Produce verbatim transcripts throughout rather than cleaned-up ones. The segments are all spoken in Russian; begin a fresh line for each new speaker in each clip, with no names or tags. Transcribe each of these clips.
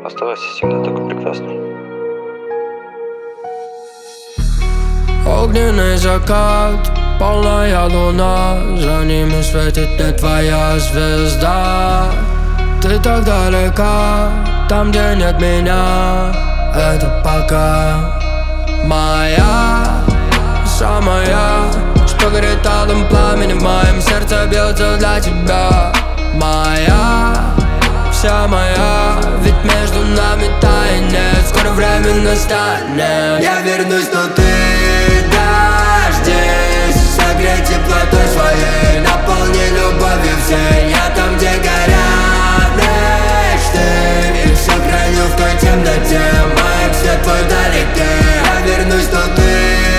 Оставайся всегда такой прекрасной.
Огненный закат, полная луна, за ними светит не твоя звезда. Ты так далека, там, где нет меня. Это пока моя, самая, что горит алым пламенем в моем сердце, бьется для тебя. Моя, вся моя, ведь между нами тайны, скоро время настанет. Я вернусь, но ты дождись, согрей теплотой своей, наполни любовью всей. Я там, где горят мечты, их сохраню в той темноте, моих свет твой вдалеке. Я вернусь, но ты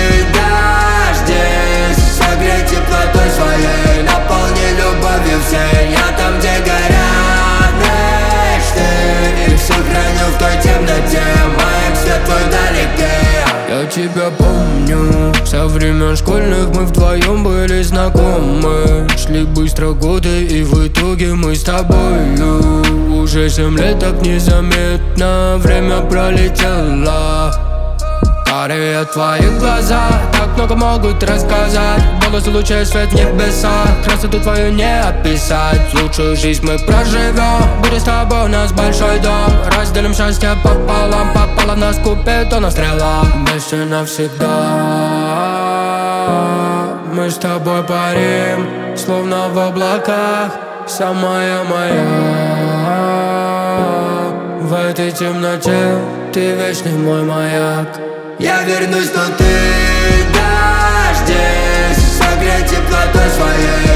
дождись, согрей теплотой своей, наполни любовью всей. Я там, где горят мечты, их сохраню в той темноте, моих свет твой вдалеке. Я тебя помню, со времен школьных мы вдвоем были знакомы. Шли быстро годы, и в итоге мы с тобою уже семь лет так незаметно время пролетело. Карие твои глаза так много могут рассказать, волосы лучей, свет в небесах, красоту твою не описать. Лучшую жизнь мы проживем, будет с тобой у нас большой дом. Разделим счастье пополам, попала в нас купидона стрела. Вместе навсегда мы с тобой парим, словно в облаках, самая моя. В этой темноте ты вечный мой маяк. Я вернусь, но ты дождись, согрей теплотой своей,